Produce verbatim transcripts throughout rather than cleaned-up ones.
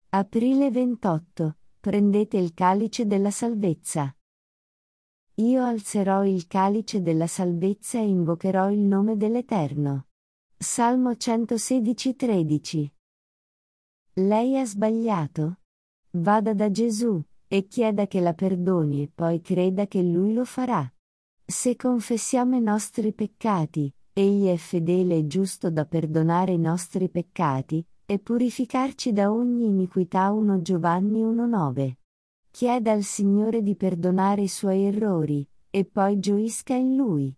Aprile ventotto. Prendete il calice della salvezza. Io alzerò il calice della salvezza e invocherò il nome dell'Eterno. Salmo centosedici tredici. Lei ha sbagliato? Vada da Gesù e chieda che la perdoni e poi creda che Lui lo farà. Se confessiamo i nostri peccati, Egli è fedele e giusto da perdonare i nostri peccati e purificarci da ogni iniquità. primo Giovanni uno nove. Chieda al Signore di perdonare i suoi errori, e poi gioisca in Lui.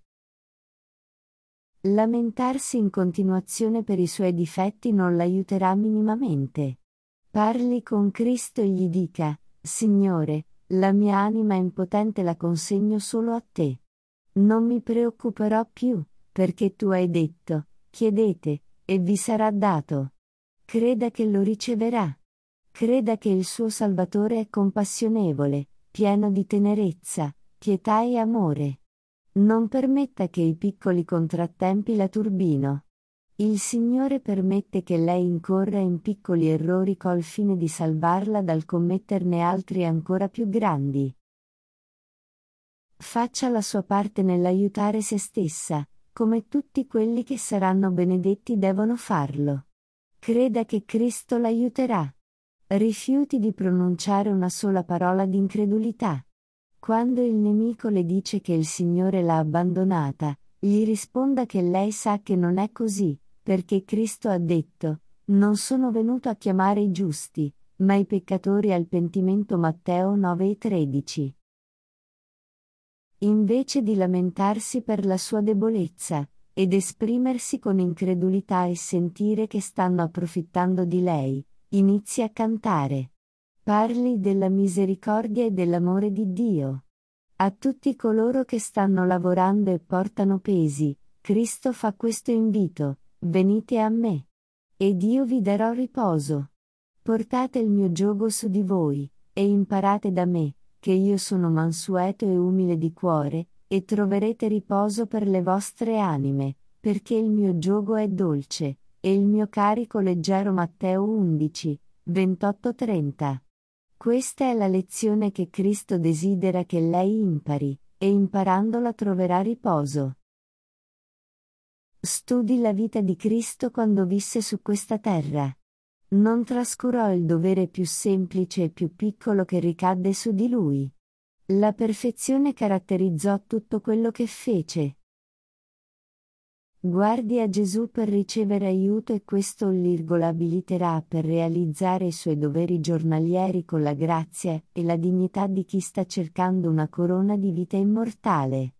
Lamentarsi in continuazione per i suoi difetti non l'aiuterà minimamente. Parli con Cristo e gli dica: Signore, la mia anima impotente la consegno solo a te. Non mi preoccuperò più, perché tu hai detto: chiedete, e vi sarà dato. Creda che lo riceverà. Creda che il suo Salvatore è compassionevole, pieno di tenerezza, pietà e amore. Non permetta che i piccoli contrattempi la turbino. Il Signore permette che lei incorra in piccoli errori col fine di salvarla dal commetterne altri ancora più grandi. Faccia la sua parte nell'aiutare se stessa, come tutti quelli che saranno benedetti devono farlo. Creda che Cristo l'aiuterà. Rifiuti di pronunciare una sola parola di incredulità. Quando il nemico le dice che il Signore l'ha abbandonata, gli risponda che lei sa che non è così, perché Cristo ha detto: non sono venuto a chiamare i giusti, ma i peccatori al pentimento. Matteo nove tredici. Invece di lamentarsi per la sua debolezza, ed esprimersi con incredulità e sentire che stanno approfittando di lei, inizi a cantare. Parli della misericordia e dell'amore di Dio. A tutti coloro che stanno lavorando e portano pesi, Cristo fa questo invito: venite a me, ed io vi darò riposo. Portate il mio giogo su di voi, e imparate da me, che io sono mansueto e umile di cuore, e troverete riposo per le vostre anime, perché il mio giogo è dolce, e il mio carico leggero. Matteo undici, ventotto trenta. Questa è la lezione che Cristo desidera che lei impari, e imparandola troverà riposo. Studi la vita di Cristo quando visse su questa terra. Non trascurò il dovere più semplice e più piccolo che ricadde su di lui. La perfezione caratterizzò tutto quello che fece. Guardi a Gesù per ricevere aiuto e questo l'abiliterà per realizzare i suoi doveri giornalieri con la grazia e la dignità di chi sta cercando una corona di vita immortale.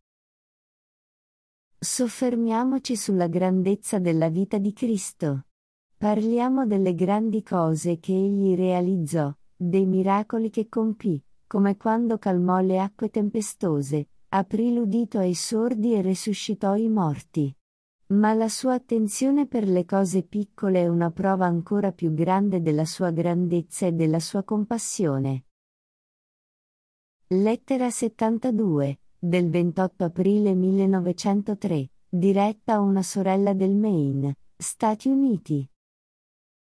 Soffermiamoci sulla grandezza della vita di Cristo. Parliamo delle grandi cose che Egli realizzò, dei miracoli che compì, come quando calmò le acque tempestose, aprì l'udito ai sordi e resuscitò i morti. Ma la sua attenzione per le cose piccole è una prova ancora più grande della sua grandezza e della sua compassione. Lettera settantadue, del ventotto aprile millenovecentotre, diretta a una sorella del Maine, Stati Uniti.